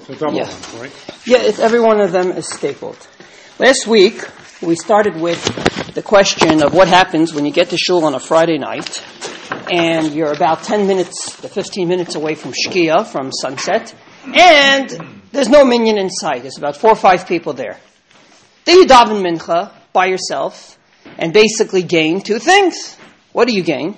It's a double one, right? Yeah, every one of them is stapled. Last week, we started with the question of what happens when you get to shul on a Friday night and you're about 10 minutes to 15 minutes away from Shkia, from sunset, and there's no minyan in sight. There's about 4 or 5 people there. Then you daven mincha by yourself and basically gain 2 things. What do you gain?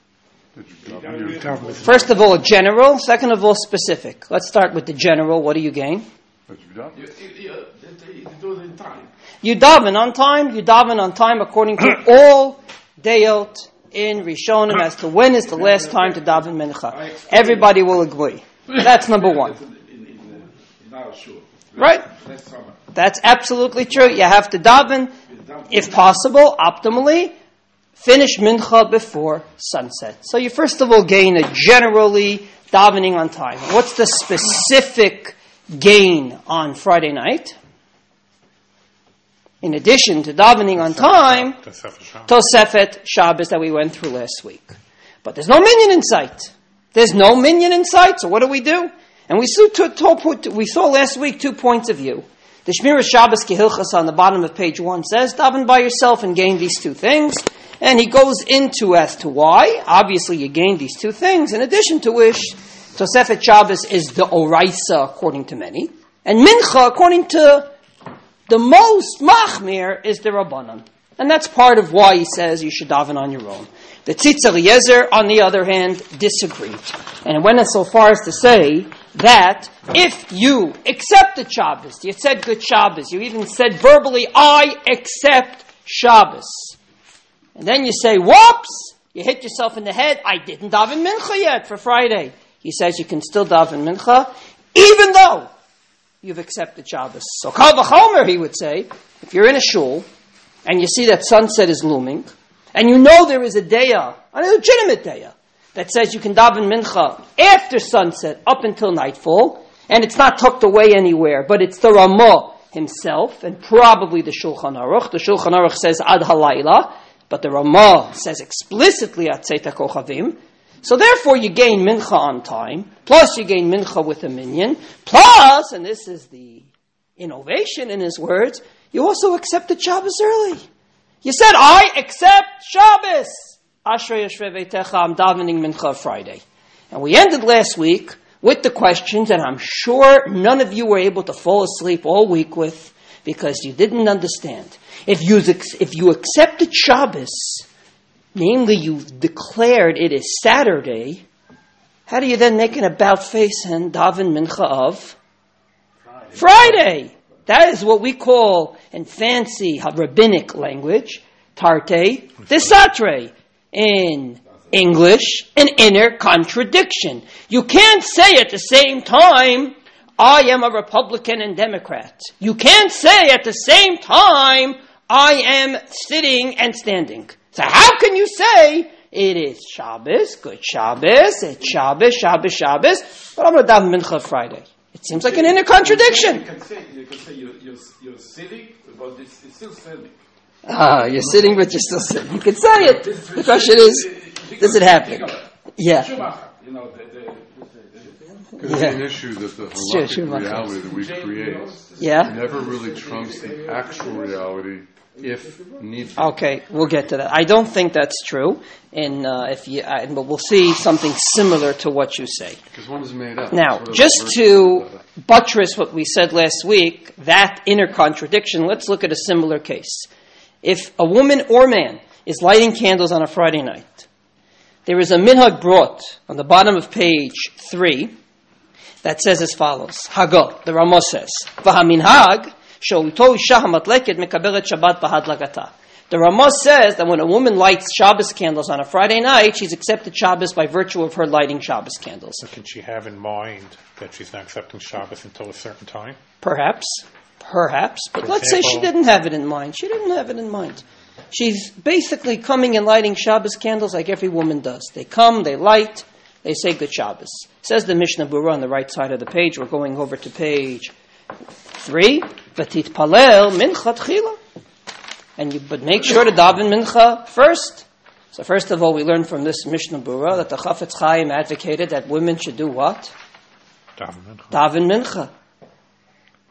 First of all, general. Second of all, specific. Let's start with the general. What do you gain? You do it in time. You daven on time. You daven on time according to all dayot in Rishonim as to when is the last time to daven mincha. Everybody will agree. That's number one. In our shul. Right? That's absolutely true. You have to daven, if possible, optimally, finish mincha before sunset. So you first of all gain a generally davening on time. What's the specific gain on Friday night? In addition to davening on time, Tosefet Shabbos that we went through last week. But there's no minyan in sight. There's no minyan in sight, so what do? And we saw last week 2 points of view. The Shmiras Shabbos Kehilchas on the bottom of page 1 says, daven by yourself and gain these 2 things. And he goes into as to why. Obviously, you gain these 2 things, in addition to which Tosefet Shabbos is the Oraisa, according to many. And Mincha, according to the most Machmir, is the Rabbanan. And that's part of why he says you should daven on your own. The Tzitz Eliezer, on the other hand, disagreed. And it went so far as to say that if you accept the Shabbos, you said good Shabbos, you even said verbally, I accept Shabbos. And then you say, whoops, you hit yourself in the head, I didn't daven mincha yet for Friday. He says you can still daven mincha, even though you've accepted Shabbos. So kal v'chomer, he would say, if you're in a shul, and you see that sunset is looming, and you know there is a daya, a legitimate daya, that says you can daven mincha after sunset up until nightfall, and it's not tucked away anywhere, but it's the Ramah himself, and probably the Shulchan Aruch. The Shulchan Aruch says ad halayla, but the Ramah says explicitly at Tzeit HaKochavim. So therefore you gain mincha on time, plus you gain mincha with a minyan, plus, and this is the innovation in his words, you also accepted Shabbos early. You said, I accept Shabbos. Ashrei Yoshrei Veitecha, I'm davening mincha Friday. And we ended last week with the questions, and I'm sure none of you were able to fall asleep all week with, because you didn't understand. If you accepted Shabbos, namely you declared it is Saturday, how do you then make an about face and daven mincha of Friday? That is what we call, in fancy rabbinic language, tarte desatre. In English, an inner contradiction. You can't say at the same time, I am a Republican and Democrat. You can't say at the same time, I am sitting and standing. So how can you say, it is Shabbos, good Shabbos, it's Shabbos, but I'm going to daven mincha Friday? It seems like an inner contradiction. You can say you're sitting, but it's still sitting. You're sitting, but you're still sitting. You can say it. The question is, does it happen? Yeah. Because it's an issue that the halakhic reality that we create never really trumps the actual reality if need be. Okay, we'll get to that. I don't think that's true, but we'll see something similar to what you say. Because one is made up. Now, just to buttress what we said last week, that inner contradiction, let's look at a similar case. If a woman or man is lighting candles on a Friday night, there is a minhag brought on the bottom of page 3 that says as follows. Hago, the Ramah says, V'haminhag she'uto isha hamatleket mekabelet Shabbat bahadlagata. The Ramah says that when a woman lights Shabbos candles on a Friday night, she's accepted Shabbos by virtue of her lighting Shabbos candles. So can she have in mind that she's not accepting Shabbos until a certain time? Perhaps, but let's say she didn't have it in mind. She's basically coming and lighting Shabbos candles like every woman does. They come, they light, they say good Shabbos. Says the Mishnah Berurah on the right side of the page. We're going over to page 3. V'tit palel mincha tchila. But make sure to daven mincha first. So first of all, we learn from this Mishnah Berurah that the Chafetz Chaim advocated that women should do what? Daven mincha. Daven mincha.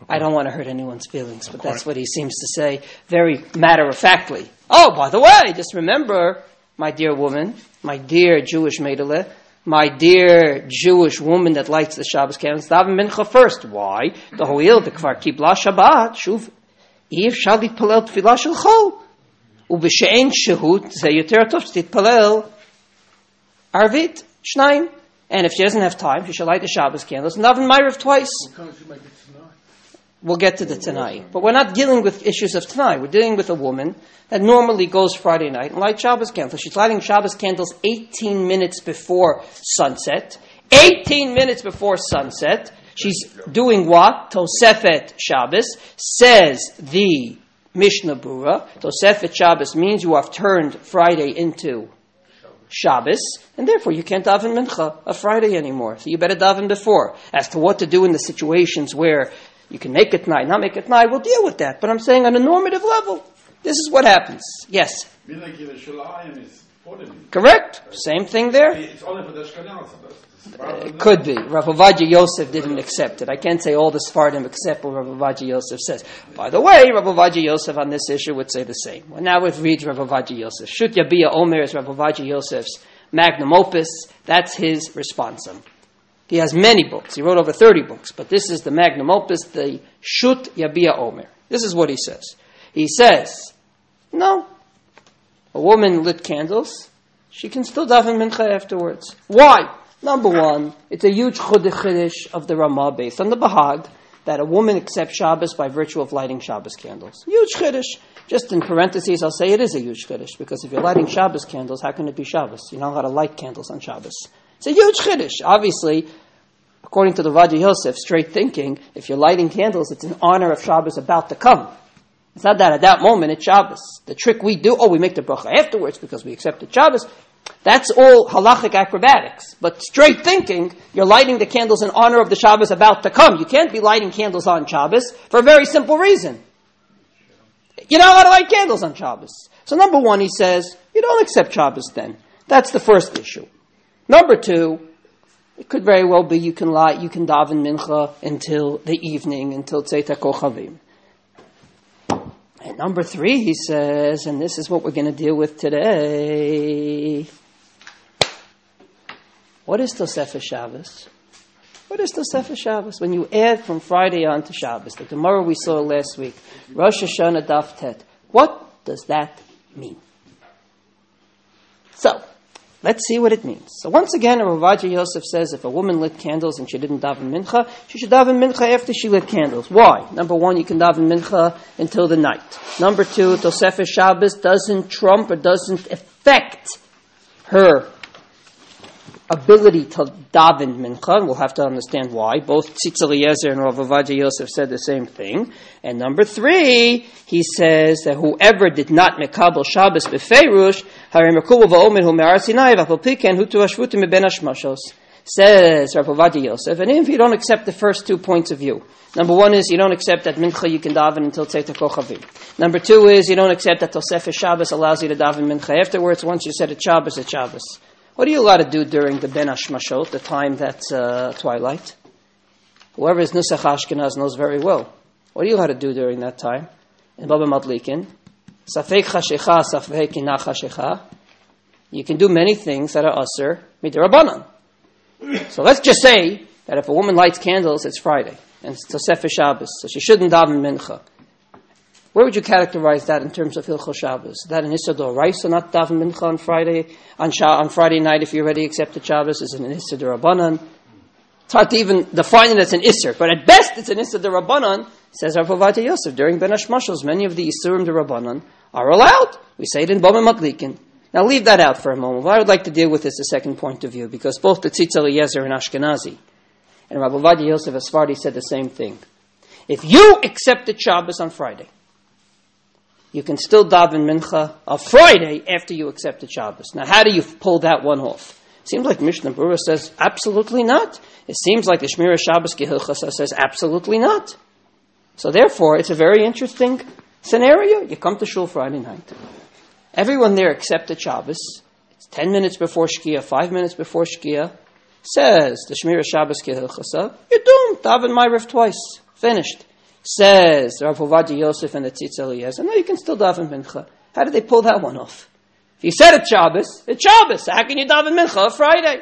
I don't want to hurt anyone's feelings, but that's what he seems to say very matter-of-factly. Oh, by the way, just remember, my dear woman, my dear Jewish Meidele, my dear Jewish woman that lights the Shabbos candles, daven mincha first. Why? The ho'il, the kvar kibla Shabbat, shuv, if shalit palel tefillah shel chol, ubeshe'en shehut, ze yoter tov titpalel arvit shnayim. And if she doesn't have time, she should light the Shabbos candles and daven Ma'ariv twice. We'll get to the Tanai. But we're not dealing with issues of Tanai. We're dealing with a woman that normally goes Friday night and lights Shabbos candles. She's lighting Shabbos candles 18 minutes before sunset. 18 minutes before sunset. She's doing what? Tosefet Shabbos. Says the Mishnah Berurah. Tosefet Shabbos means you have turned Friday into Shabbos, and therefore you can't daven mincha a Friday anymore. So you better daven before. As to what to do in the situations where you can make it night, not make it night, we'll deal with that. But I'm saying on a normative level, this is what happens. Yes? Correct. Same thing there. It's only for the Ashkenazim. It could be. Rav Ovadia Yosef didn't accept it. I can't say all the Sephardim accept what Rav Ovadia Yosef says. By the way, Rav Ovadia Yosef on this issue would say the same. Well, now we've read Rav Ovadia Yosef. Shut Yabia Omer is Rav Ovadia Yosef's magnum opus. That's his responsum. He has many books. He wrote over 30 books. But this is the magnum opus, the Shut Yabia Omer. This is what he says. He says, no, a woman lit candles, she can still daven mincha afterwards. Why? Number one, it's a huge chiddush of the Ramah based on the Bahag that a woman accepts Shabbos by virtue of lighting Shabbos candles. Huge chiddush. Just in parentheses, I'll say it is a huge chiddush, because if you're lighting Shabbos candles, how can it be Shabbos? You're not allowed to light candles on Shabbos. It's a huge chiddush. Obviously, according to the Ovadia Yosef, straight thinking, if you're lighting candles, it's in honor of Shabbos about to come. It's not that at that moment it's Shabbos. The trick we do, we make the bracha afterwards because we accepted Shabbos. That's all halachic acrobatics. But straight thinking, you're lighting the candles in honor of the Shabbos about to come. You can't be lighting candles on Shabbos for a very simple reason. You're not allowed to light candles on Shabbos. So number one, he says, you don't accept Shabbos then. That's the first issue. Number two, it could very well be you can daven mincha until the evening, until Tzeit HaKochavim. And number three, he says, and this is what we're going to deal with today. What is Tosefes Shabbos? What is Tosefes Shabbos? When you add from Friday on to Shabbos, the Gemara we saw last week, Rosh Hashanah Daf Tet, what does that mean? So, let's see what it means. So once again, Rav Ovadia Yosef says if a woman lit candles and she didn't daven mincha, she should daven mincha after she lit candles. Why? Number one, you can daven mincha until the night. Number two, Tosefes Shabbos doesn't trump or doesn't affect her ability to daven mincha, and we'll have to understand why. Both Tzitz Eliezer and Rav Ovadia Yosef said the same thing. And number three, he says that whoever did not mekabel Shabbos befeirush, says Rav Ovadia Yosef, and if you don't accept the first 2 points of view, number one is you don't accept that mincha you can daven until Tzeit HaKochavim. Number two is you don't accept that Tosefes Shabbos allows you to daven mincha afterwards. Once you said it's Shabbos, it's Shabbos. What are you allowed to do during the Ben Hashmashot, the time that's twilight? Whoever is Nusach Ashkenaz knows very well. What are you allowed to do during that time? In Baba Madlikin, Safek Chashecha, Safek Inach Chashecha. You can do many things that are Asur Midrabanan. So let's just say that if a woman lights candles, it's Friday, and it's Tosefes Shabbos, so she shouldn't daven mincha. Where would you characterize that in terms of Hilchos Shabbos? Is that an Issa d'Oraisa, not daven mincha on Friday, on Friday night if you already accepted Shabbos? Is it an Issa d'Rabbanan? It's hard to even define it as an Isser, but at best it's an Issa d'Rabbanan, says Rav Ovadia Yosef. During Ben Hashmashos, many of the Isurim d'Rabbanan are allowed. We say it in Baba Madlikin. Now leave that out for a moment. What I would like to deal with is the second point of view, because both the Tzitz Eliezer and Ashkenazi and Rav Ovadia Yosef Asfardi said the same thing. If you accepted Shabbos on Friday, you can still daven mincha on Friday after you accepted Shabbos. Now, how do you pull that one off? It seems like Mishnah Berurah says absolutely not. It seems like the Shmira Shabbos Gehilchasa says absolutely not. So therefore, it's a very interesting scenario. You come to Shul Friday night. Everyone there accepted Shabbos. It's 10 minutes before Shkia, 5 minutes before Shkia. Says the Shmira Shabbos Gehilchasa, you're doomed. Daven Ma'ariv twice. Finished. Says Rav Ovadia Yosef and the Tzitz Eliezer, no, you can still daven mincha. How did they pull that one off? If you said it's Shabbos, it's Shabbos. How can you daven mincha Friday?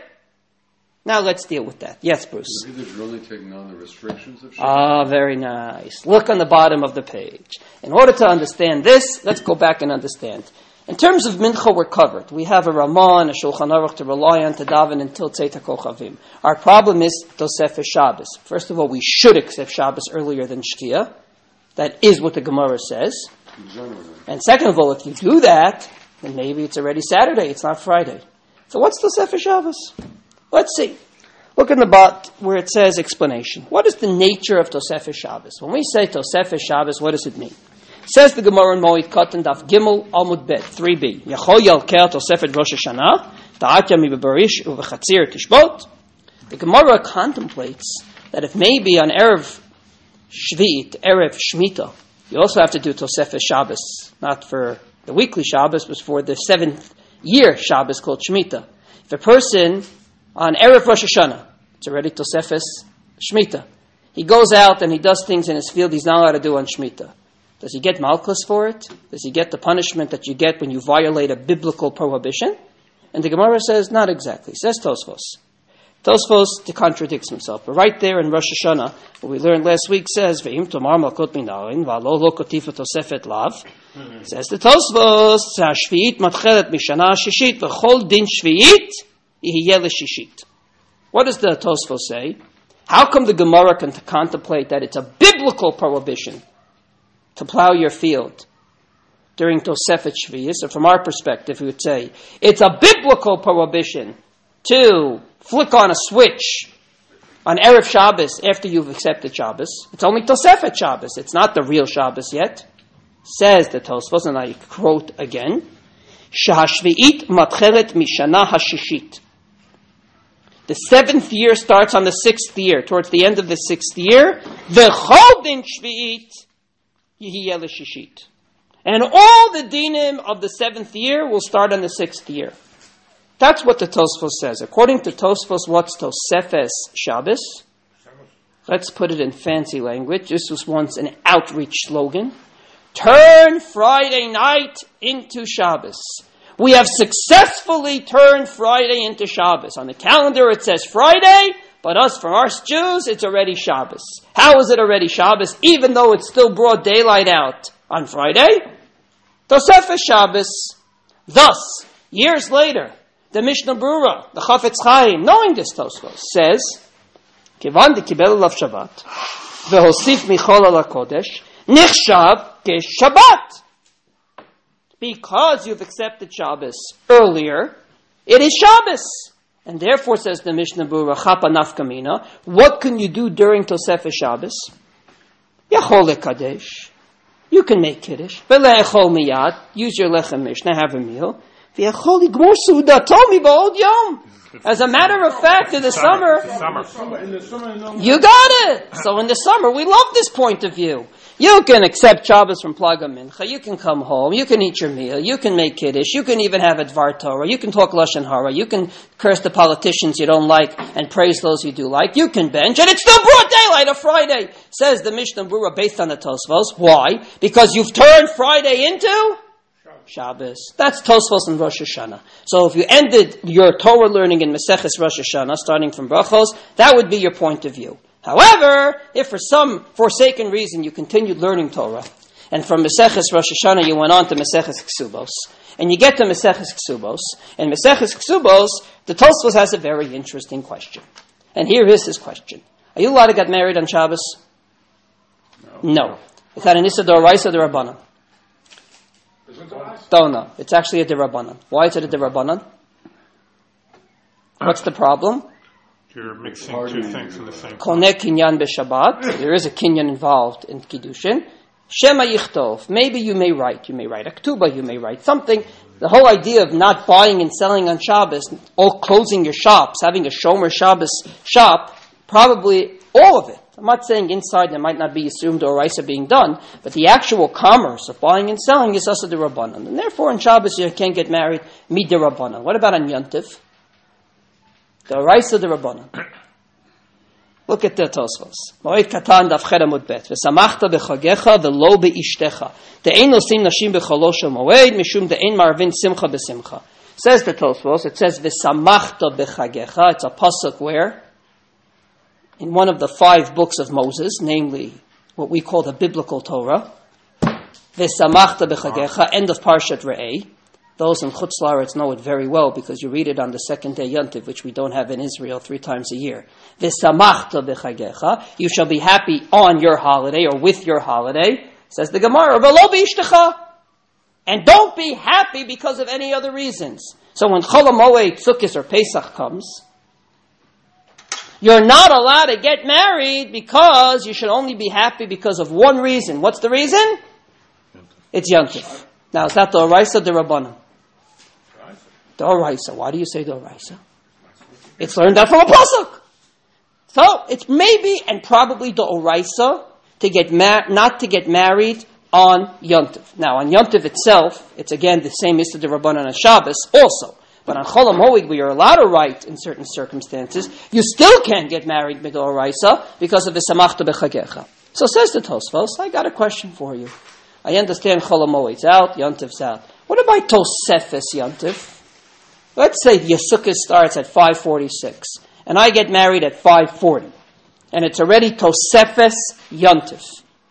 Now let's deal with that. Yes, Bruce. Maybe they're only taking on the restrictions of Shabbos. Very nice. Look on the bottom of the page. In order to understand this, let's go back and understand. In terms of mincha, we're covered. We have a Ramah and a Shulchan Aruch to rely on to daven until Tzeit HaKochavim. Our problem is Tosefes Shabbos. First of all, we should accept Shabbos earlier than Shkia. That is what the Gemara says. And second of all, if you do that, then maybe it's already Saturday, it's not Friday. So what's Tosefes Shabbos? Let's see. Look in the bot where it says explanation. What is the nature of Tosefes Shabbos? When we say Tosefes Shabbos, what does it mean? Says the Gemara in Moed Katan Daf Gimel Amud Bet 3b. Yachol Yalkel Tosefet Rosh Hashanah Ta'at Yami B'Barish U'V'Chatzir Tishbot. The Gemara contemplates that if maybe on Erev Shvi'it, Erev Shemitah, you also have to do Tosefes Shabbos, not for the weekly Shabbos, but for the 7th year Shabbos called Shemitah. If a person on Erev Rosh Hashanah, it's already Tosefes Shemitah, he goes out and he does things in his field he's not allowed to do on Shemitah. Does he get malchus for it? Does he get the punishment that you get when you violate a biblical prohibition? And the Gemara says, not exactly. Says Tosfos. Tosfos contradicts himself. But right there in Rosh Hashanah, what we learned last week says, Ve'im tomar malkot minayin, v'alo lo kotifa tosefet lav. Says the Tosfos, Shvi'it matchelet mishana shishit, v'chol din shvi'it, yihiyeh l'shishit. What does the Tosfos say? How come the Gemara can contemplate that it's a biblical prohibition to plow your field during Tosefet Shvi'is? So from our perspective, we would say it's a biblical prohibition to flick on a switch on Erev Shabbos after you've accepted Shabbos. It's only Tosefet Shabbos. It's not the real Shabbos yet. Says the Tosfos, and I quote again, Shahashvi'it matchelet mishana hashishit. The 7th year starts on the 6th year. Towards the end of the 6th year, v'chol din shvi'it yihiyeh l'shishit. And all the dinim of the 7th year will start on the 6th year. That's what the Tosfos says. According to Tosfos, what's Tosefes Shabbos? Let's put it in fancy language. This was once an outreach slogan. Turn Friday night into Shabbos. We have successfully turned Friday into Shabbos. On the calendar it says Friday, but for us Jews, it's already Shabbos. How is it already Shabbos, even though it's still broad daylight out on Friday? Tosefes Shabbos. Thus, years later, the Mishnah Brura, the Chafetz Chaim, knowing this Tosfos, says, Kivan de kibel alav Shabbat, v'hosif michol ala kodesh, nichshav ke'Shabbat. Because you've accepted Shabbos earlier, it is Shabbos. And therefore, says the Mishnah Brura, Chapa Nafkamina, what can you do during Tosefes Shabbos? Yachol lekadesh. You can make Kiddush. V'le'echol miyad. Use your lechem mishnah, have a meal. V'yachol yigmor sudato miba'od yom. As a matter of fact, in the summer, you got it. So in the summer, we love this point of view. You can accept Shabbos from Plaga Mincha. You can come home. You can eat your meal. You can make Kiddush. You can even have a Dvar Torah. You can talk Lashon Hara. You can curse the politicians you don't like and praise those you do like. You can bench. And it's still broad daylight of Friday, says the Mishnah Brura based on the Tosfos. Why? Because you've turned Friday into Shabbos. That's Tosfos and Rosh Hashanah. So if you ended your Torah learning in Maseches Rosh Hashanah, starting from Brachos, that would be your point of view. However, if for some forsaken reason you continued learning Torah, and from Maseches Rosh Hashanah you went on to Maseches Ksubos, and you get to Maseches Ksubos, and Maseches Ksubos, the Tosfos has a very interesting question. And here is his question. Are you allowed to get married on Shabbos? No. Is that an Issa d'Oraisa or d'Rabbanan? Don't know. It's actually a d'Rabbanan. Why is it a d'Rabbanan? What's the problem? You're mixing two things in the same. Koneh kinyan b'Shabbat. There is a kinyan involved in Kiddushin. Shema yichtov. Maybe you may write. You may write a ketubah. You may write something. The whole idea of not buying and selling on Shabbos, or closing your shops, having a Shomer Shabbos shop, probably all of it. I'm not saying inside there might not be assumed or Raisa being done, but the actual commerce of buying and selling is also the Rabbanan. And therefore on Shabbos you can't get married mid the Rabbanan. What about on Yontif? The Raisa the Rabbanan. Look at the Tosfos. Moed katan daf ched amud bet. V'samachta b'chagecha v'lo be'ishtecha. De'ein nosim nashim b'cholosh moed mishum de'ein marvin simcha b'simcha. Says the Tosfos, it says v'samachta b'chagecha. It's a pasuk where? In one of the 5 books of Moses, namely what we call the biblical Torah. V'samachta b'chagecha, end of Parshat Re'eh. Those in Chutz La'aretz know it very well because you read it on the second day Yontiv, which we don't have in Israel 3 times a year. V'samachta b'chagecha, you shall be happy on your holiday or with your holiday, says the Gemara. V'lo b'ishtecha, and don't be happy because of any other reasons. So when Chol HaMoed, Sukkot or Pesach comes, you're not allowed to get married because you should only be happy because of one reason. What's the reason? It's Yontif. Now, is that the Oraisa, the Rabbanan? The Oraisa. Why do you say the Oraisa? It's learned out from a pasuk. So it's maybe and probably the Oraisa to get not to get married on Yontif. Now, on Yontif itself, it's again the same Issa de Rabbanan on Shabbos also. But on Chol HaMoed, we are allowed to write in certain circumstances. You still can't get married with the Oraisa because of the Samachta B'chagecha. So says the Tosfos, I got a question for you. I understand Chol HaMoed's out, Yontif's out. What about Tosefes Yontif? Let's say the Sukkah starts at 5:46, and I get married at 5:40, and it's already Tosefes Yontif.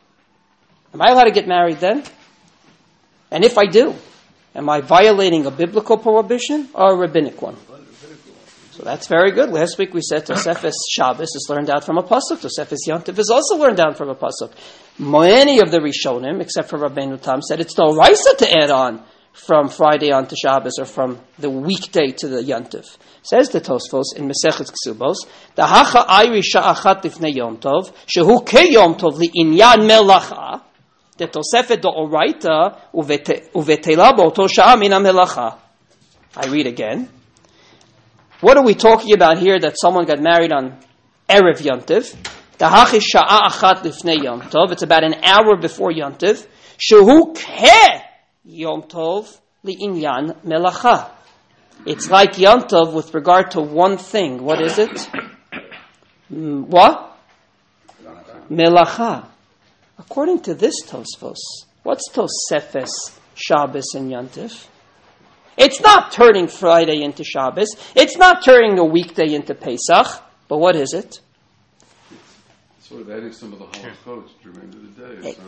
Am I allowed to get married then? And if I do, am I violating a biblical prohibition or a rabbinic one? So that's very good. Last week we said Tosefes Shabbos is learned out from a pasuk. Tosefes Yontif is also learned out from a pasuk. Many of the Rishonim, except for Rabbeinu Tam, said it's the Oraisa to add on from Friday on to Shabbos or from the weekday to the Yontif. Says the Tosfos in Masechet Ksubos, the Hacha Ayri Sha'achat Lifnei Yom Tov, Shehu Ke Yom Tov Li'inyan Melacha, the Tosefet the Oraita Uvetela B'oto Sha'a Min HaMelacha. I read again. What are we talking about here that someone got married on Erev Yontiv? The Hachi Sha'a Achat Lifnei Yom Tov. It's about an hour before Yontiv. Shehu Ke Yom Tov Li'inyan Melacha. It's like Yom Tov with regard to one thing. What is it? What? Melacha. According to this Tosfos, what's Tosefes Shabbos and Yontif? It's not turning Friday into Shabbos. It's not turning a weekday into Pesach. But what is it? Sort of adding some of the halachos during the day.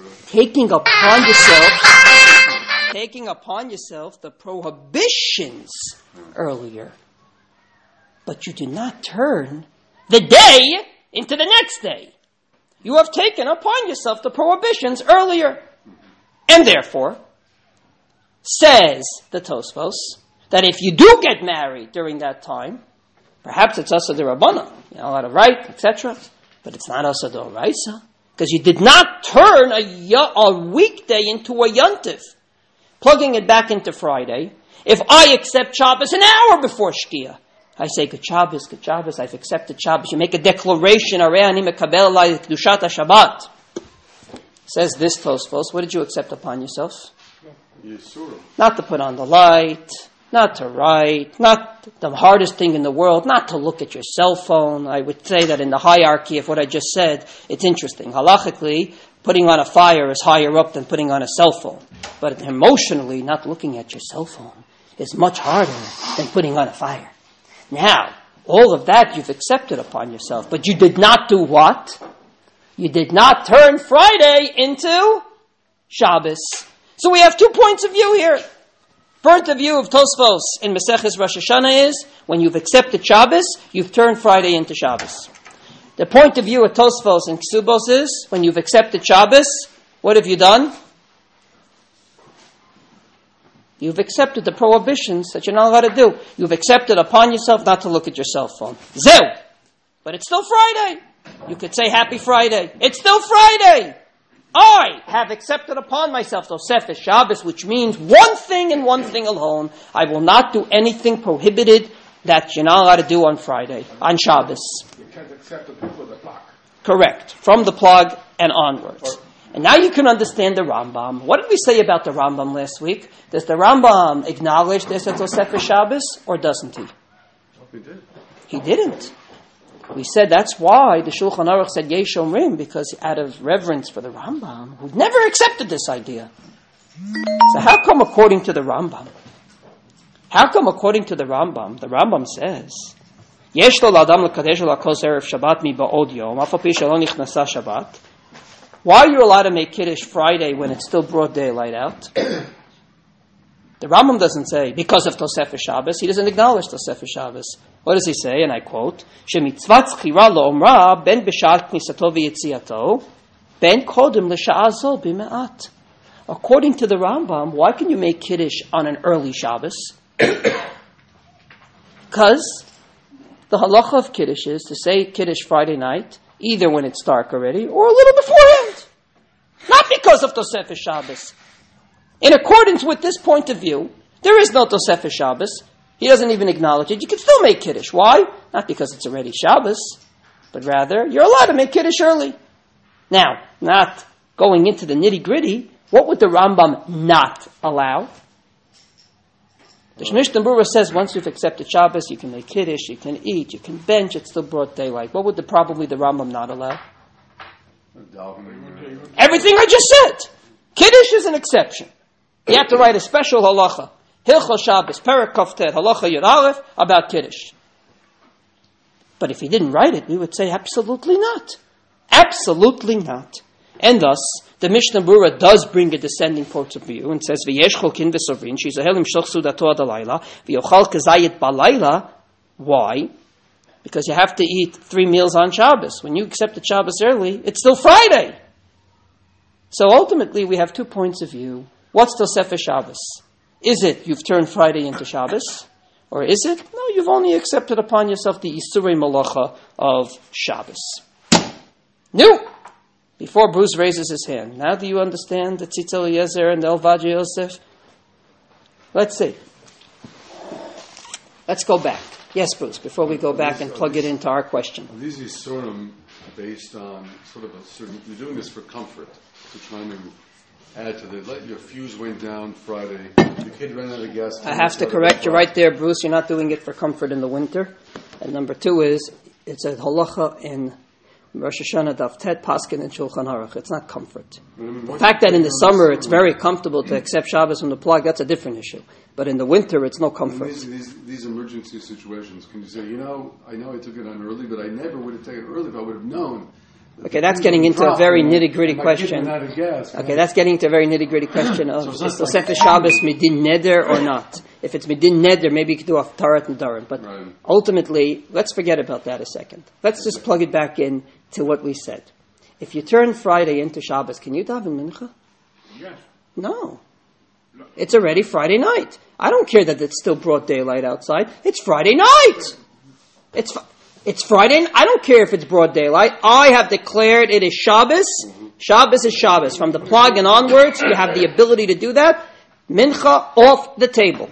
Taking upon yourself the prohibitions earlier. But you do not turn the day into the next day. You have taken upon yourself the prohibitions earlier. And therefore, says the Tosfos, that if you do get married during that time, perhaps it's Asa de Rabbana, you're not allowed to write, etc., but it's not Asa de Oraisa, because you did not turn a weekday into a Yontif. Plugging it back into Friday, if I accept Shabbos an hour before Shkia, I say, good Shabbos, I've accepted Shabbos. You make a declaration, Shabbat. Says this Tosfos, what did you accept upon yourself? Yisura. Not to put on the light, not to write, not the hardest thing in the world, not to look at your cell phone. I would say that in the hierarchy of what I just said, it's interesting. Halachically, putting on a fire is higher up than putting on a cell phone. But emotionally, not looking at your cell phone is much harder than putting on a fire. Now, all of that you've accepted upon yourself, but you did not do what? You did not turn Friday into Shabbos. So we have 2 points of view here. Point of view of Tosfos in Maseches Rosh Hashanah is, when you've accepted Shabbos, you've turned Friday into Shabbos. The point of view of Tosfos in Ksubos is, when you've accepted Shabbos, what have you done? You've accepted the prohibitions that you're not allowed to do. You've accepted upon yourself not to look at your cell phone. Zeu! But it's still Friday. You could say Happy Friday. It's still Friday! I have accepted upon myself Tosefes Shabbos, which means one thing and one thing alone. I will not do anything prohibited that you're not allowed to do on Friday, on Shabbos. You can't accept it before the plug. Correct. From the plug and onwards. And now you can understand the Rambam. What did we say about the Rambam last week? Does the Rambam acknowledge this as Tosefes Shabbos, or doesn't he? He did. He didn't. We said that's why the Shulchan Aruch said Yesh Omrim, because out of reverence for the Rambam, who never accepted this idea. So how come according to the Rambam? The Rambam says, Yesh lo l'adam l'kadesh l'kos erev Shabbat mi ba'od yom, af al pi shelo nichnasa Shabbat. Why are you allowed to make Kiddush Friday when it's still broad daylight out? The Rambam doesn't say, because of Tosefes Shabbos. He doesn't acknowledge Tosefes Shabbos. What does he say? And I quote, Shemitzvat tzchira lo'omra ben b'sha'at knisato v'yetziato ben kodem l'sha'ah zo b'me'at. According to the Rambam, why can you make Kiddush on an early Shabbos? Because the halacha of Kiddush is to say Kiddush Friday night, either when it's dark already or a little beforehand. Not because of Tosefes Shabbos. In accordance with this point of view, there is no Tosefes Shabbos. He doesn't even acknowledge it. You can still make Kiddush. Why? Not because it's already Shabbos, but rather you're allowed to make Kiddush early. Now, not going into the nitty-gritty, what would the Rambam not allow? The Mishnah Berurah says once you've accepted Shabbos, you can make Kiddush, you can eat, you can bench, it's still broad daylight. What would probably the Rambam not allow? Everything I just said. Kiddush is an exception. You have to write a special halacha. Hilchos Shabbos, Perek Kaftet, halacha Yud Aleph, about Kiddush. But if he didn't write it, we would say absolutely not. Absolutely not. And thus, the Mishnah Berurah does bring a descending point of view and says, V'yesh cholkin v'sovrin, she'zahelim shloch sudato adalayla, v'yochal kazayit balayla. Why? Because you have to eat 3 meals on Shabbos. When you accept the Shabbos early, it's still Friday. So ultimately, we have 2 points of view. What's Tosefes Shabbos? Is it you've turned Friday into Shabbos? Or is it, no, you've only accepted upon yourself the Isurei Malacha of Shabbos? No! Before Bruce raises his hand. Now do you understand the Tzitz Eliezer and the Elvad Yosef? Let's see. Let's go back. Yes, Bruce, before we go back and plug it into our question. Are these Yisurim based on sort of a certain, you're doing this for comfort, to trying to add to the, your fuse went down Friday, the kid ran out of gas. I have to correct you right there, Bruce. You're not doing it for comfort in the winter. And number 2 is, it's a halacha in Rosh Hashanah Daf Tet Paskin and Shulchan Aruch. It's not comfort. The fact that in the summer it's very comfortable to accept Shabbos from the plug, that's a different issue. But in the winter, it's no comfort. These emergency situations, can you say, I know I took it on early, but I never would have taken it early if I would have known. Okay, that's getting into a very nitty-gritty question. Okay, that's getting into a very nitty-gritty question of is Tosefes Shabbos midin neder or not? If it's midin neder, maybe you could do a tarat and daran. But ultimately, let's forget about that a second. Let's just plug it back in to what we said. If you turn Friday into Shabbos, can you daven mincha? Yes. No. It's already Friday night. I don't care that it's still broad daylight outside. It's Friday night. It's Friday. I don't care if it's broad daylight. I have declared it is Shabbos. Shabbos is Shabbos. From the plug and onwards, you have the ability to do that. Mincha off the table.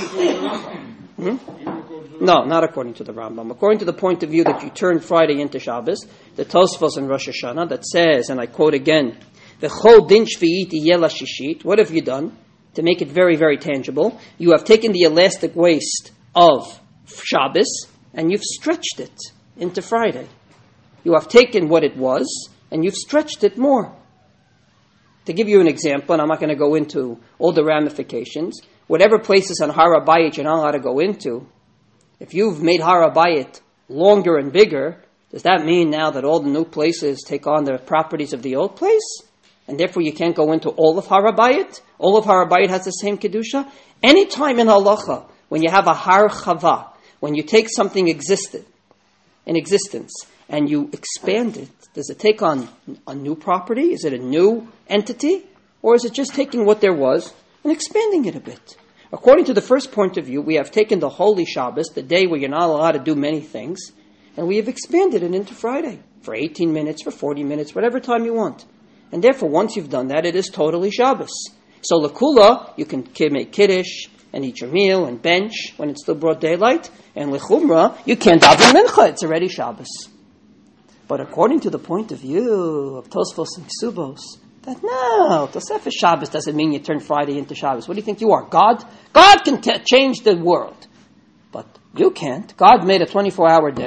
No, not according to the Rambam. According to the point of view that you turn Friday into Shabbos, the Tosfos in Rosh Hashanah that says, and I quote again, "V'chol din shvi'it yela shishit." What have you done to make it very, very tangible? You have taken the elastic waist of Shabbos and you've stretched it into Friday. You have taken what it was and you've stretched it more. To give you an example, and I'm not going to go into all the ramifications, whatever places on Har HaBayit you're not allowed to go into, if you've made Har HaBayit longer and bigger, does that mean now that all the new places take on the properties of the old place? And therefore you can't go into all of Har HaBayit? All of Har HaBayit has the same Kedusha? Any time in Halacha, when you have a Har Chava, when you take something in existence and you expand it, does it take on a new property? Is it a new entity? Or is it just taking what there was and expanding it a bit? According to the first point of view, we have taken the Holy Shabbos, the day where you're not allowed to do many things, and we have expanded it into Friday for 18 minutes, for 40 minutes, whatever time you want. And therefore, once you've done that, it is totally Shabbos. So L'Kula, you can make Kiddush and eat your meal and bench when it's still broad daylight. And L'Chumra, you can't daven Mincha, it's already Shabbos. But according to the point of view of Tosfos and Ksubos, that no, Tosefes Shabbos doesn't mean you turn Friday into Shabbos. What do you think you are, God? God can change the world. But you can't. God made a 24-hour day.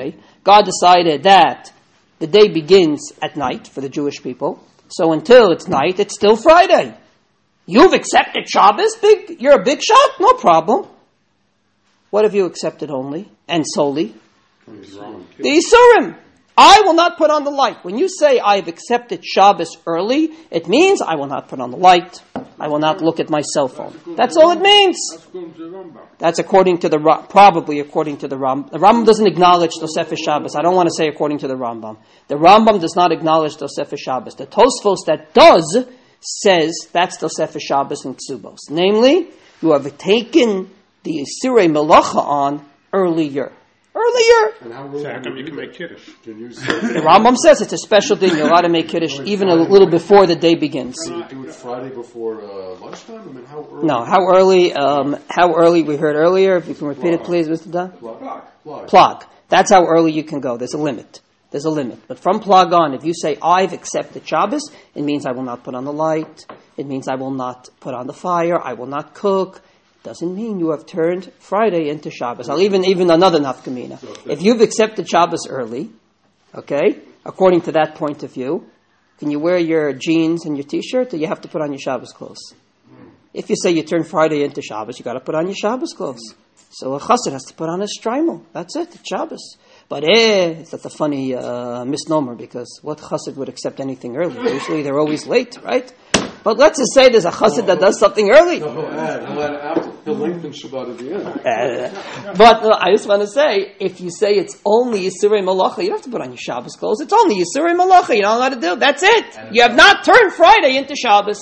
God decided that the day begins at night for the Jewish people. So until it's night, it's still Friday. You've accepted Shabbos? You're a big shot? No problem. What have you accepted only and solely? The Isurim. I will not put on the light. When you say I've accepted Shabbos early, it means I will not put on the light. I will not look at my cell phone. That's all it means. That's according to probably according to the Rambam. The Rambam doesn't acknowledge Tosefes Shabbos. I don't want to say according to the Rambam. The Rambam does not acknowledge Tosefes Shabbos. The Tosfos that does says that's Tosefes Shabbos and Ksubos. Namely, you have taken the Isirei Melacha on earlier. And how come you can make Kiddush? Can you say The Rambam says it's a special thing. You're allowed to make Kiddush even a little before the day begins. Can you do it Friday before lunchtime? I mean, how early? No, how early? How early we heard earlier. If you can repeat it, please, Mr. Dunn. Plag. That's how early you can go. There's a limit. But from Plag on, if you say I've accepted Shabbos, it means I will not put on the light. It means I will not put on the fire. I will not cook. Doesn't mean you have turned Friday into Shabbos. I'll even another nafkamina. If you've accepted Shabbos early, okay, according to that point of view, can you wear your jeans and your t-shirt, or you have to put on your Shabbos clothes? If you say you turn Friday into Shabbos, you got to put on your Shabbos clothes. So a chassid has to put on his shtreimel. That's it. It's Shabbos. But that's a funny misnomer, because what chassid would accept anything early? Usually they're always late, right? But let's just say there's a chassid that does something early. No, he'll add after. He'll lengthen Shabbat at the end. But I just want to say, if you say it's only Yisurei Malacha, you don't have to put on your Shabbos clothes. It's only Yisurei Malacha. You don't know how to do it. That's it. You have not turned Friday into Shabbos.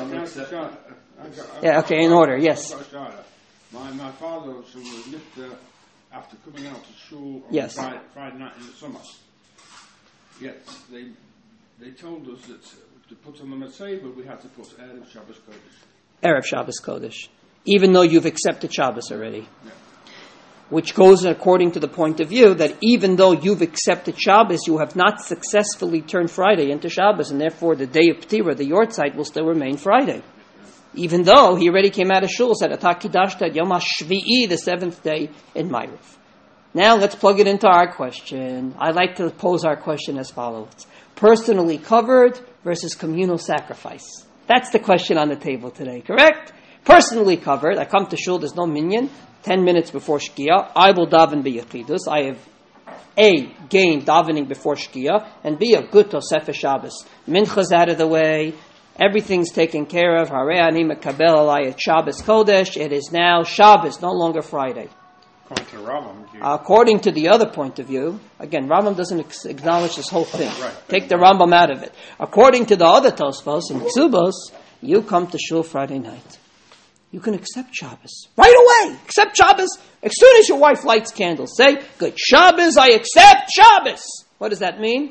Yeah, okay, in order, yes. My father was lived after coming out to shul on Yes. Friday night in the summer. Yes, they told us that to put on the Matzeva, we had to put Erev Shabbos Kodesh. Erev Shabbos Kodesh. Even though you've accepted Shabbos already. Yeah. Which goes according to the point of view that even though you've accepted Shabbos, you have not successfully turned Friday into Shabbos, and therefore the day of Ptira, the Yortzeit, will still remain Friday. Even though he already came out of shul, said, Atakidashta Yom HaShvi'i, the seventh day in Ma'ariv. Now let's plug it into our question. I like to pose our question as follows. Personally covered versus communal sacrifice. That's the question on the table today, correct? Personally covered, I come to shul, there's no minyan, 10 minutes before Shkia, I will daven b'yachidus, I have A, gained davening before Shkia, and B, a good Tosefes Shabbos. Mincha's out of the way, everything's taken care of, Harei ani mekabel alai et Shabbos Kodesh, it is now Shabbos, no longer Friday. According to Rambam, According to the other point of view, again, Rambam doesn't acknowledge this whole thing. Right. Take the Rambam out of it. According to the other Tosfos and Ksubos, you come to shul Friday night. You can accept Shabbos. Right away! Accept Shabbos. As soon as your wife lights candles, say, good Shabbos, I accept Shabbos. What does that mean?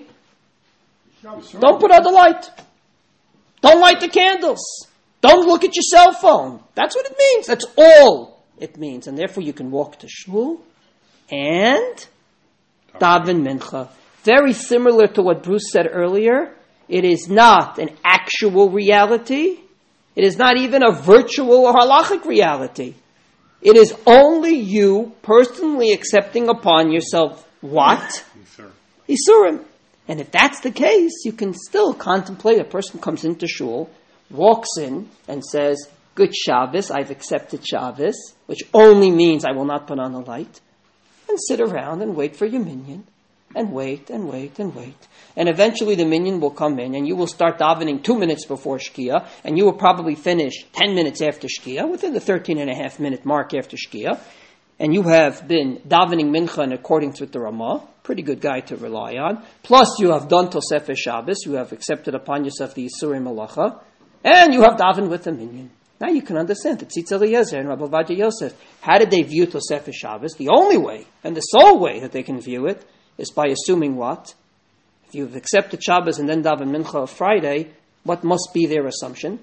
Don't put on the light. Don't light the candles. Don't look at your cell phone. That's what it means. That's all it means. And therefore you can walk to shul and daven mincha. Very similar to what Bruce said earlier. It is not an actual reality. It is not even a virtual or halachic reality. It is only you personally accepting upon yourself what? Isurim. And if that's the case, you can still contemplate. A person comes into shul, walks in, and says, good Shabbos, I've accepted Shabbos, which only means I will not put on the light, and sit around and wait for your minyan, and wait, and wait, and wait. And eventually the minyan will come in, and you will start davening 2 minutes before Shkia, and you will probably finish 10 minutes after Shkia, within the 13.5-minute mark after Shkia, and you have been davening mincha in accordance with the Ramah, pretty good guy to rely on, plus you have done Tosefes Shabbos, you have accepted upon yourself the Yisurei Malacha, and you have davened with the minyan. Now you can understand that Tzitz Eliezer and Rabbi Ovadia Yosef, how did they view Tosefes Shabbos? The only way, and the sole way that they can view it, is by assuming what? If you've accepted Shabbos and then daven mincha of Friday, what must be their assumption?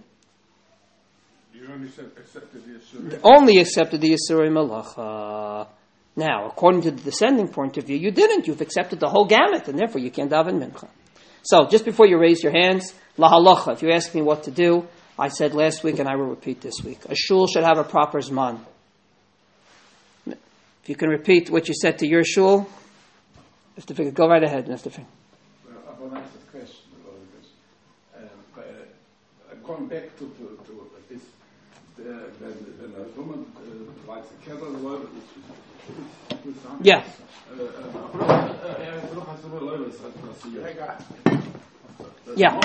You only accepted the Yisurei. Only accepted the Yisurei Malacha. Now, according to the descending point of view, you didn't. You've accepted the whole gamut, and therefore you can't daven mincha. So, just before you raise your hands, la halacha, if you ask me what to do, I said last week and I will repeat this week. A shul should have a proper zman. If you can repeat what you said to your shul, Mr. Finger, go right ahead, Mr. Finger. I want to ask a question. Going back to this, when a woman lights a candle, Yeah. Yeah.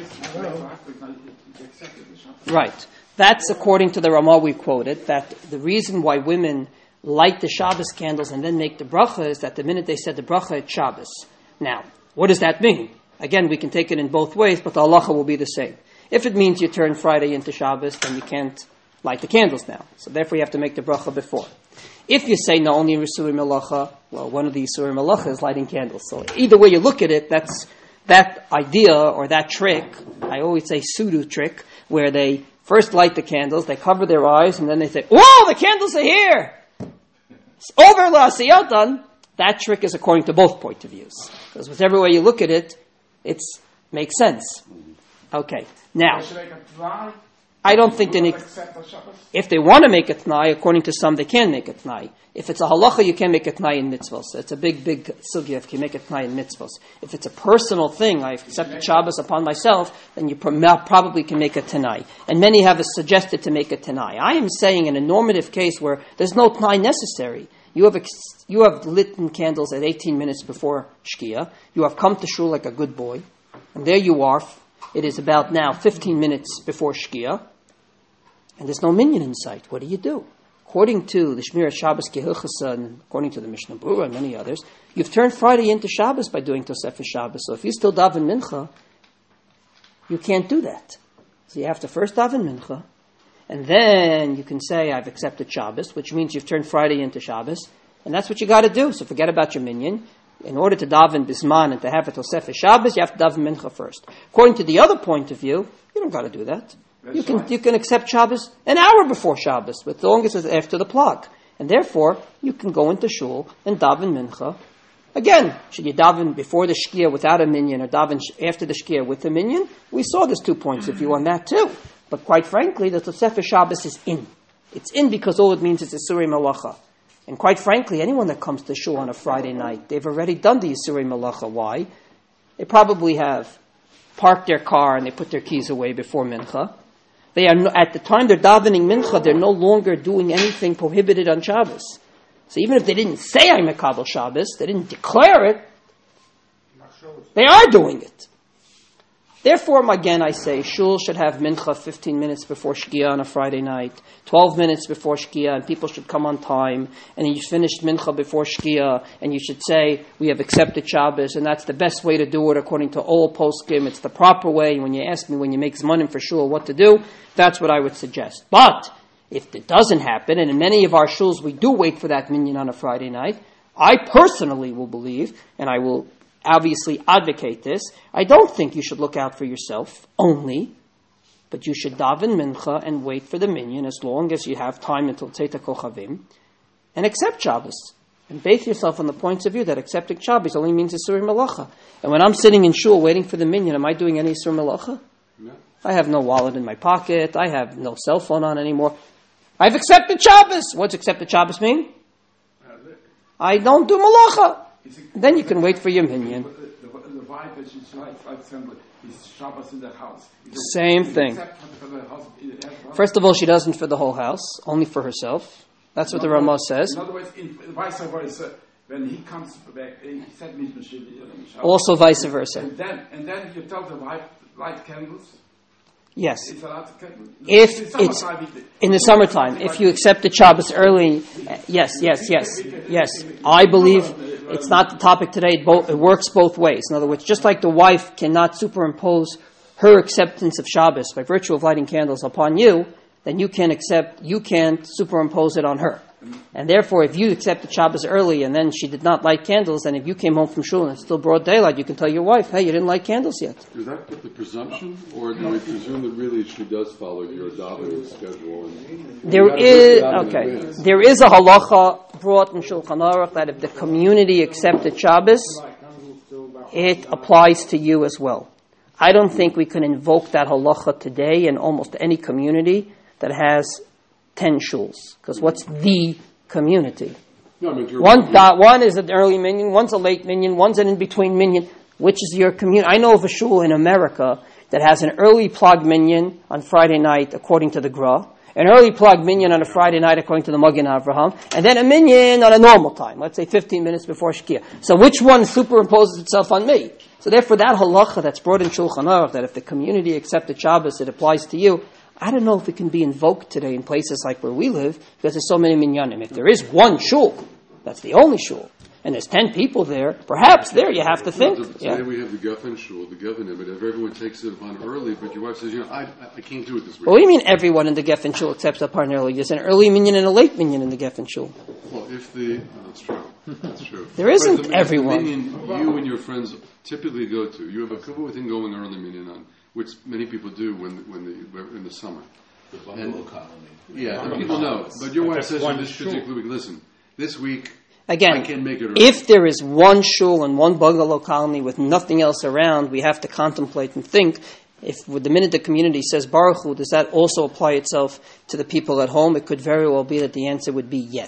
Right. That's according to the Ramah we quoted, that the reason why women light the Shabbos candles and then make the bracha is that the minute they said the bracha, it's Shabbos. Now, what does that mean? Again, we can take it in both ways, but the halacha will be the same. If it means you turn Friday into Shabbos, then you can't light the candles now. So therefore you have to make the bracha before. If you say no, only Yisurim Melacha, well, one of the Yisurim Melacha is lighting candles. So either way you look at it, that's that idea or that trick, I always say pseudo trick, where they first light the candles, they cover their eyes, and then they say, whoa, the candles are here! It's over, La'asiyatan. That trick is according to both point of views. Because whichever way you look at it, it makes sense. Okay, now, I don't think if they want to make a t'nai, according to some, they can make a t'nai. If it's a halacha, you can make a t'nai in mitzvahs. It's a big sugya if you make a t'nai in mitzvahs. If it's a personal thing, I accepted Shabbos upon myself, then you probably can make a t'nai. And many have suggested to make a t'nai. I am saying in a normative case where there's no t'nai necessary. You have lit candles at 18 minutes before Shkia. You have come to shul like a good boy. And there you are. It is about now 15 minutes before Shkia. And there's no minyan in sight. What do you do? According to the Shmiras Shabbos Kehilchasa, and according to the Mishnah Berurah and many others, you've turned Friday into Shabbos by doing Tosefes Shabbos. So if you still daven mincha, you can't do that. So you have to first daven mincha, and then you can say, I've accepted Shabbos, which means you've turned Friday into Shabbos, and that's what you got to do. So forget about your minyan. In order to daven bisman and to have a Tosefes Shabbos, you have to daven mincha first. According to the other point of view, you don't got to do that. You can accept Shabbos an hour before Shabbos, as long as it's after the plug. And therefore, you can go into shul and daven mincha. Again, should you daven before the shkia without a minyan or daven after the shkia with a minyan? We saw there's 2 points of view on that too. But quite frankly, the Tosefes Shabbos is in. It's in because all it means is Yisurim Malacha. And quite frankly, anyone that comes to shul on a Friday night, they've already done the Yisurim Malacha. Why? They probably have parked their car and they put their keys away before mincha. They are at the time they're davening mincha, they're no longer doing anything prohibited on Shabbos. So even if they didn't say I'm a Kabbalah Shabbos, they didn't declare it, they are doing it. Therefore, again, I say, shul should have mincha 15 minutes before Shkia on a Friday night, 12 minutes before Shkia, and people should come on time, and you finished mincha before Shkia, and you should say, we have accepted Shabbos, and that's the best way to do it according to all poskim. It's the proper way. When you ask me, when you make zmanim for shul, what to do, that's what I would suggest. But, if it doesn't happen, and in many of our shuls we do wait for that minyan on a Friday night, I personally will believe, and I will obviously advocate this, I don't think you should look out for yourself only, but you should daven mincha and wait for the minyan as long as you have time until Tzeit HaKochavim, and accept Shabbos. And base yourself on the points of view that accepting Shabbos only means Yisurim Malacha. And when I'm sitting in shul waiting for the minyan, am I doing any Yisurim Malacha? No. I have no wallet in my pocket. I have no cell phone on anymore. I've accepted Shabbos. What's accepted Shabbos mean? I don't do Malacha. Then you can wait for your minyan. The wife that she's like is Shabbos in the house. Same thing. First of all, she doesn't for the whole house, only for herself. That's what the Ramah says. In other words, vice versa, when he comes back, he said also vice versa. And then you tell the wife, light candles. Yes. If it's in the summertime, if you accept the Shabbos early, yes. I believe it's not the topic today. It works both ways. In other words, just like the wife cannot superimpose her acceptance of Shabbos by virtue of lighting candles upon you, then you can't superimpose it on her. And therefore, if you accepted Shabbos early and then she did not light candles, then if you came home from shul and it's still broad daylight, you can tell your wife, hey, you didn't light candles yet. Is that the presumption, or do we presume that really she does follow your davening schedule? There is a halacha brought in Shulchan Aruch that if the community accepted Shabbos, it applies to you as well. I don't think we can invoke that halacha today in almost any community that has 10 shuls. Because what's the community? No, I mean, One is an early minyan, one's a late minyan, one's an in-between minyan. Which is your community? I know of a shul in America that has an early plug minyan on Friday night, according to the Gra, an early plug minyan on a Friday night, according to the Magen Avraham, and then a minyan on a normal time, let's say 15 minutes before Shkia. So which one superimposes itself on me? So therefore, that halacha that's brought in Shulchan Aruch, that if the community accepted Shabbos, it applies to you, I don't know if it can be invoked today in places like where we live, because there's so many minyanim. If there is one shul, that's the only shul, and there's 10 people there, perhaps there you have to think. Today we have the Geffen shul, the Geffen, but if everyone takes it upon early, but your wife says, I can't do it this week. Well, what do you mean everyone in the Geffen shul accepts upon early? There's an early minyan and a late minyan in the Geffen shul. Well, if that's true. That's true. There isn't but everyone. The minyan you and your friends typically go to, you have a couple of things going early minyan on, which many people do when in the summer. The bungalow colony. Yeah, and people know. But your wife says in this particular week, listen, this week, again, I can't make it early. If there is one shul and one bungalow colony with nothing else around, we have to contemplate and think, if the minute the community says Baruch Hu, does that also apply itself to the people at home? It could very well be that the answer would be yes.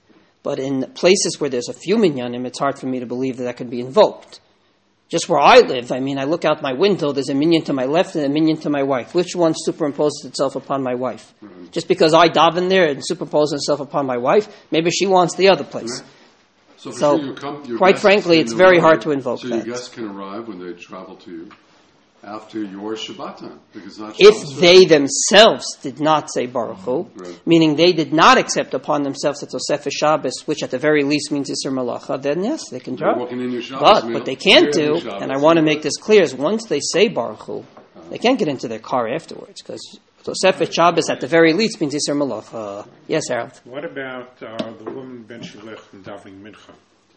But in places where there's a few minyanim, it's hard for me to believe that could be invoked. Just where I live, I look out my window, there's a minyan to my left and a minyan to my wife. Which one superimposes itself upon my wife? Mm-hmm. Just because I daven there and superimposes itself upon my wife, maybe she wants the other place. So sure quite frankly, it's very hard to invoke that. So your guests can arrive when they travel to you after your Shabbat time, because it's not if they themselves did not say Baruch Hu, right, meaning they did not accept upon themselves the Tosefes Shabbos, which at the very least means Yisur Malacha, then yes, they can drive. Walking in your Shabbos but what they can't do, and I want to make this clear, is once they say Baruch Hu, they can't get into their car afterwards, because Tosefes Shabbos at the very least means Yisur Malacha. Yes, Harold? What about the woman Ben Shilech and davening Mincha?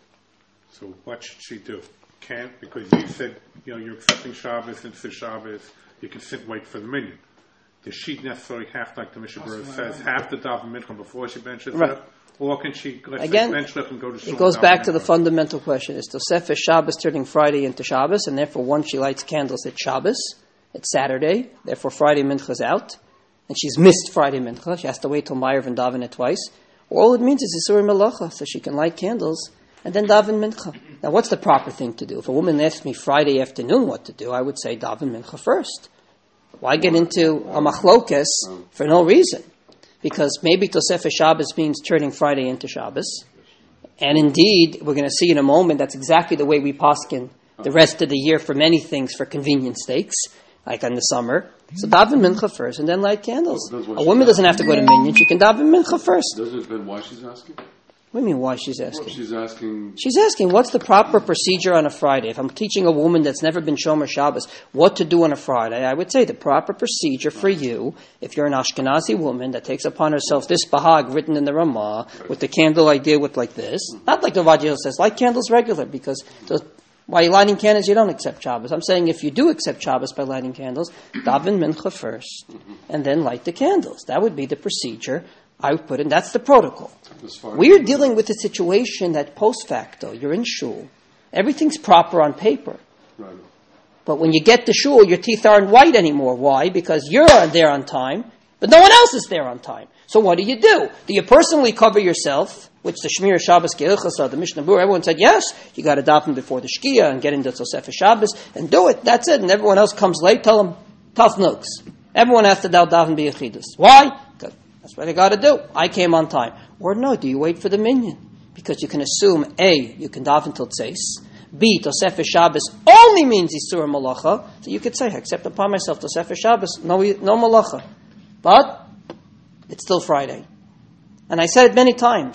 So what should she do? Can't, because you said, you're accepting Shabbos into Shabbos, you can sit and wait for the minyan. Does she necessarily have to, like the Mishnah Berurah says, have to daven Mincha before she benches right, up? Or can she, again, bench and go to shul? It goes back to the fundamental question. Is Tosefes Shabbos turning Friday into Shabbos, and therefore once she lights candles, it's Shabbos, it's Saturday, therefore Friday Mincha's out, and she's missed Friday Mincha, she has to wait till Ma'ariv and daven it twice. Or all it means is Yisur Malacha, so she can light candles and then daven mincha. Now, what's the proper thing to do? If a woman asks me Friday afternoon what to do, I would say daven mincha first. Why get into a machlokes for no reason? Because maybe Tosefes Shabbos means turning Friday into Shabbos. And indeed, we're going to see in a moment that's exactly the way we paskin the rest of the year for many things for convenience sakes, like in the summer. So daven mincha first and then light candles. A woman doesn't have to go to minyan. She can daven mincha first. Doesn't it depend why she's asking? What do you mean, why she's asking? Well, she's asking, what's the proper procedure on a Friday? If I'm teaching a woman that's never been Shomer Shabbos what to do on a Friday, I would say the proper procedure for you, if you're an Ashkenazi woman that takes upon herself this bahag written in the Ramah, with the candle idea with like this, not like the Vajil says, light candles regular, because while you're lighting candles, you don't accept Shabbos. I'm saying if you do accept Shabbos by lighting candles, daven mincha first, and then light the candles. That would be the procedure I would put in. That's the protocol. We're dealing with a situation that post facto, you're in shul. Everything's proper on paper. Right. But when you get to shul, your teeth aren't white anymore. Why? Because you're there on time, but no one else is there on time. So what do? Do you personally cover yourself, which the Shmir Shabbos Ke'ilchasa, the Mishnah Berurah, everyone said, yes, you got to daven before the Shkia and get into Tosefes Shabbos and do it. That's it. And everyone else comes late, tell them, tough nooks. Everyone has to daven b'yechidus. Why? That's what I got to do. I came on time. Or no, do you wait for the minyan? Because you can assume, A, you can daven till tzeis. B, Tosefes Shabbos only means Yisur Malacha. So you could say, I accept upon myself Tosefes Shabbos, no Malacha. But it's still Friday. And I said it many times.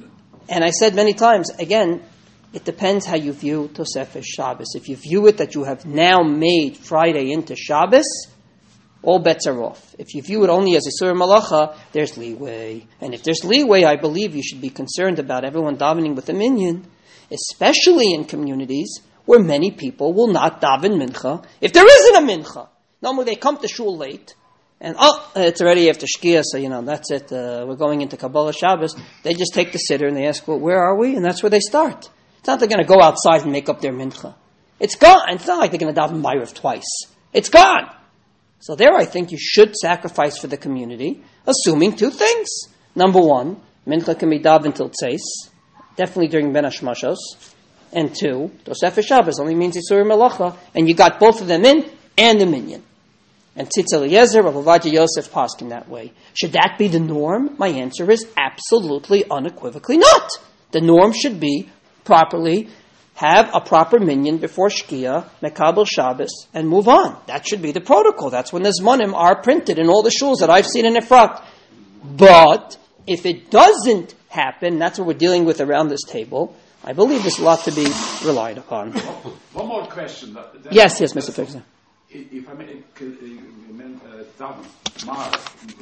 Again, it depends how you view Tosefes Shabbos. If you view it that you have now made Friday into Shabbos, all bets are off. If you view it only as Yisur Malacha, there's leeway. And if there's leeway, I believe you should be concerned about everyone davening with a minyan, especially in communities where many people will not daven mincha. If there isn't a mincha, normally they come to shul late, and it's already after Shkia, so that's it, we're going into Kabbalah Shabbos. They just take the siddur and they ask, well, where are we? And that's where they start. It's not they're going to go outside and make up their mincha. It's gone. It's not like they're going to daven Ma'ariv twice. It's gone. So there I think you should sacrifice for the community, assuming two things. Number one, mincha can be daven till tzeis, definitely during Ben Hashmashos. And 2, Tosefes Shabbos only means Yisurim Melacha, and you got both of them in and the minyan. And Tzitz Eliezer, Rav Ovadia Yosef posking that way. Should that be the norm? My answer is absolutely, unequivocally not. The norm should be properly have a proper minyan before Shkia, Mekabel Shabbos, and move on. That should be the protocol. That's when the Zmanim are printed in all the shuls that I've seen in Efrat. But if it doesn't happen, that's what we're dealing with around this table, I believe there's a lot to be relied upon. One more question. Yes, Mr. Fixer. If I may, Mars,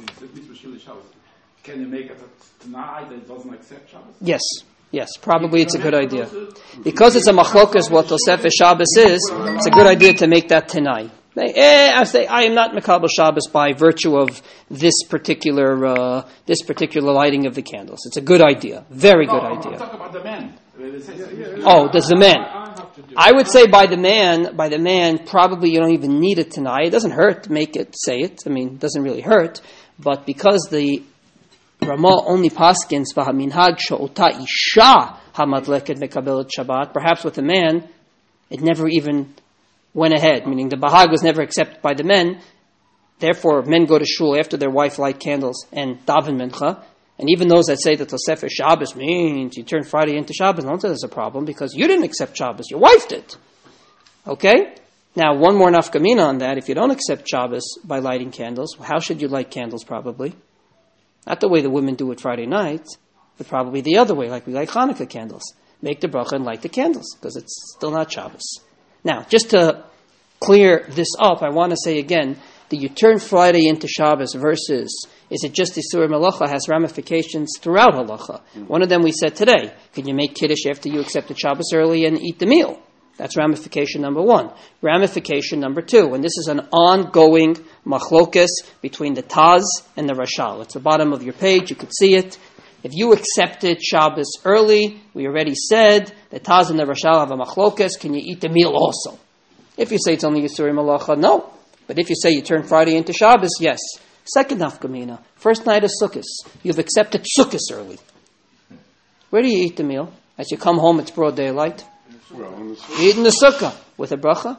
can you make it tonight that it doesn't accept Shabbos? Yes, probably it's a good idea. Because it's a machlokas what Tosefes Shabbos is, it's a good idea to make that Tanai. I say I am not Mekabel Shabbos by virtue of this particular lighting of the candles. It's a good idea, very good idea. I'm talking about the men. Oh, does the man? I would say by the man, probably you don't even need it tonight. It doesn't hurt to make it, say it. I mean, it doesn't really hurt. But because the Ramah only paskins v'haminhag she'ota isha hamadleket mekabelet Shabbat, perhaps with the man, it never even went ahead, meaning the bahag was never accepted by the men. Therefore, men go to shul after their wife light candles and daven mincha. And even those that say that Tosefes Shabbos means you turn Friday into Shabbos, don't say there's a problem because you didn't accept Shabbos, your wife did. Okay? Now, one more nafkamina on that. If you don't accept Shabbos by lighting candles, how should you light candles probably? Not the way the women do it Friday night, but probably the other way, like we light Hanukkah candles. Make the bracha and light the candles because it's still not Shabbos. Now, just to clear this up, I want to say again that you turn Friday into Shabbos versus is it just Yisurim Halacha has ramifications throughout Halacha. One of them we said today. Can you make Kiddush after you accepted Shabbos early and eat the meal? That's ramification number 1. Ramification number 2, and this is an ongoing machlokas between the Taz and the Rashal. It's the bottom of your page, you could see it. If you accepted Shabbos early, we already said the Taz and the Rashal have a machlokas. Can you eat the meal also? If you say it's only Yisurim Halacha, no. But if you say you turn Friday into Shabbos, yes. Second nafkamina, first night of Sukkot. You've accepted Sukkot early. Where do you eat the meal? As you come home, it's broad daylight. You eat in the sukkah with a bracha.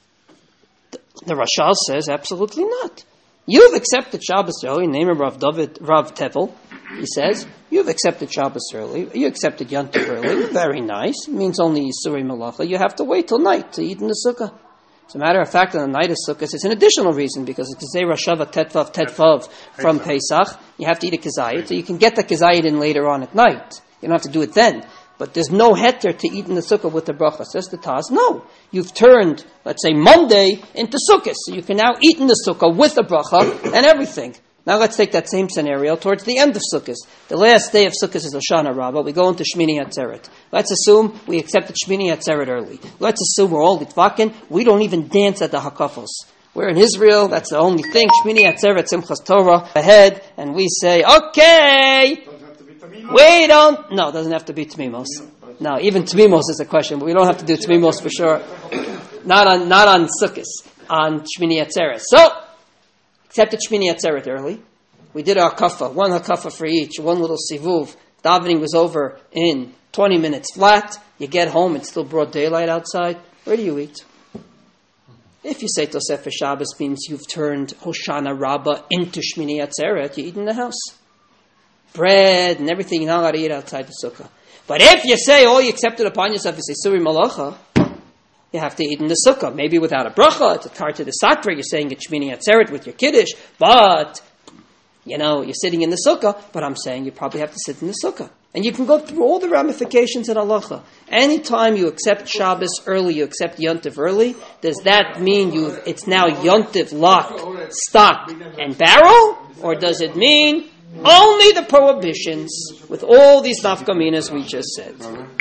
The Rashal says absolutely not. You've accepted Shabbos early. Name of Rav Tevel. He says you've accepted Shabbos early. You accepted Yontif early. Very nice. It means only Yisurim Halacha. You have to wait till night to eat in the sukkah. As a matter of fact, on the night of Sukkot, it's an additional reason because it's Zeh Rashava Tetvav from Pesach. You have to eat a kazayit, so you can get the kazayit in later on at night. You don't have to do it then. But there's no heter to eat in the sukkah with the bracha. Says the Taz, no. You've turned, let's say, Monday into Sukkot, so you can now eat in the sukkah with the bracha and everything. Now let's take that same scenario towards the end of Sukkot. The last day of Sukkot is Hoshana Rabbah. We go into Shmini Atzeret. Let's assume we accepted Shmini Atzeret early. Let's assume we're all Litvakin. We don't even dance at the Hakafos. We're in Israel. That's the only thing. Shmini Atzeret, Simchas Torah ahead, and we say, okay. We don't. No, it doesn't have to be Tmimos. No, even Tmimos is a question, but we don't have to do Tmimos for sure. Not on Sukkot, on Shmini Atzeret. So, accepted Shmini Atzeret early. We did our hakafa, one hakafa for each, one little sivuv. Davening was over in 20 minutes flat. You get home, it's still broad daylight outside. Where do you eat? If you say Tosefes Shabbos means you've turned Hoshana Rabbah into Shmini Atzeret, you eat in the house. Bread and everything, you're not allowed to eat outside the sukkah. But if you say all you accepted upon yourself is Yisurim Halacha, you have to eat in the sukkah. Maybe without a bracha, it's a tar to the satra, you're saying it's Shmini Atzeret with your kiddush, but, you're sitting in the sukkah, but I'm saying you probably have to sit in the sukkah. And you can go through all the ramifications in halacha. Anytime you accept Shabbos early, you accept Yontif early, does that mean it's now Yontif lock, stock, and barrel? Or does it mean only the prohibitions with all these nafkaminas we just said?